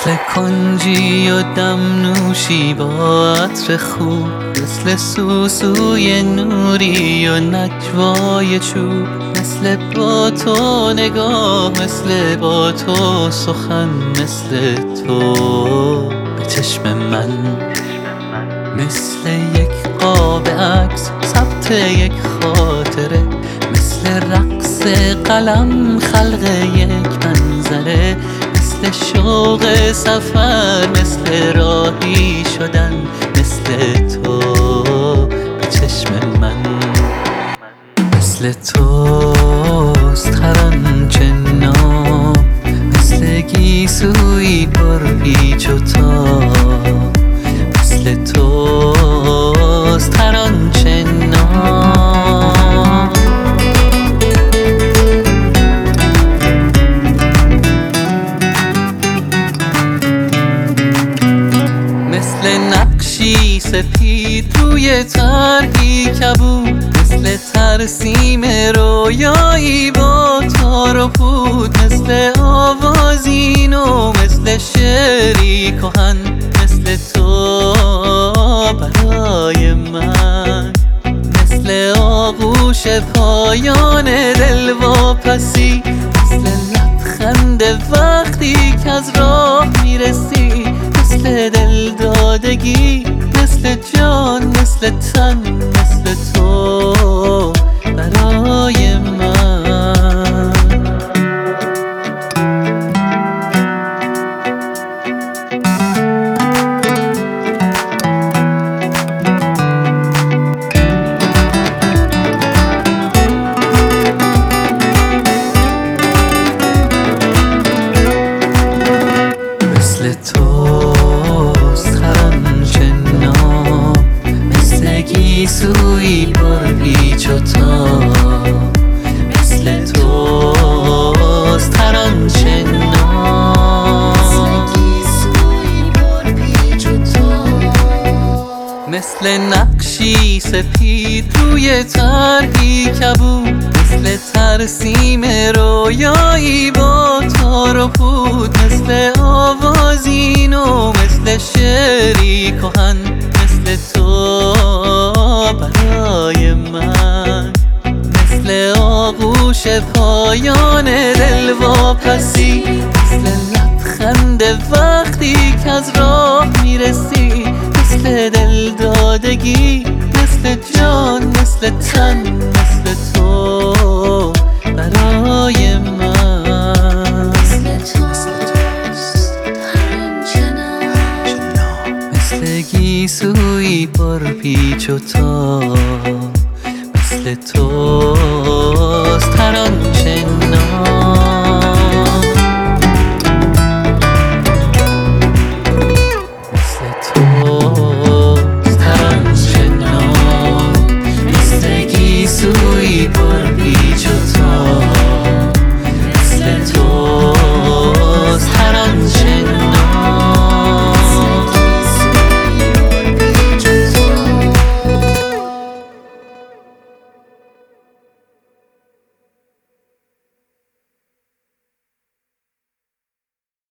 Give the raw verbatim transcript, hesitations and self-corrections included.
مثل کنجی و دم نوشی با عطر خوب، مثل سوسوی نوری و نجوای چوب، مثل با تو نگاه، مثل با تو سخن، مثل تو به چشم من، مثل یک قاب عکس ثبت یک خاطره، مثل رقص قلم خلق یک منظره، مثل شوق سفر، مثل راهی شدن، مثل تو به چشم من، مثل توست هر آنچه نام، مثل گیسویی پر پیچ و تاب، مثل توست هر آنچه نام. مثل نقشی سپید روی طرحی کبود، مثل ترسیم رویایی با تار و پود، مثل آوازین و مثل شعری کهن، مثل تو برای من، مثل آغوش پایان دل واپسی، مثل لبخند وقتی که از راه میرسی، مثل دل دادگی، مثل جان، مثل تن، مثل تو برای من. مثل توست هر آنچه نام، مثل گیسویی پر پیچ و تاب، مثل توست هر آنچه نام، مثل نقشی سپید روی طرحی کبود، مثل ترسیم رویایی با تار و پود، مثل آوازین و مثل شعری کهن، مثل تو برای من، مثل آغوش پایان دل واپسی، مثل لبخند وقتی که از راه میرسی، مثل دل دادگی، مثل جان، مثل تن، مثل تو برای من، مثل گیسویی پر پیچ و تاب، مثل توست هر آن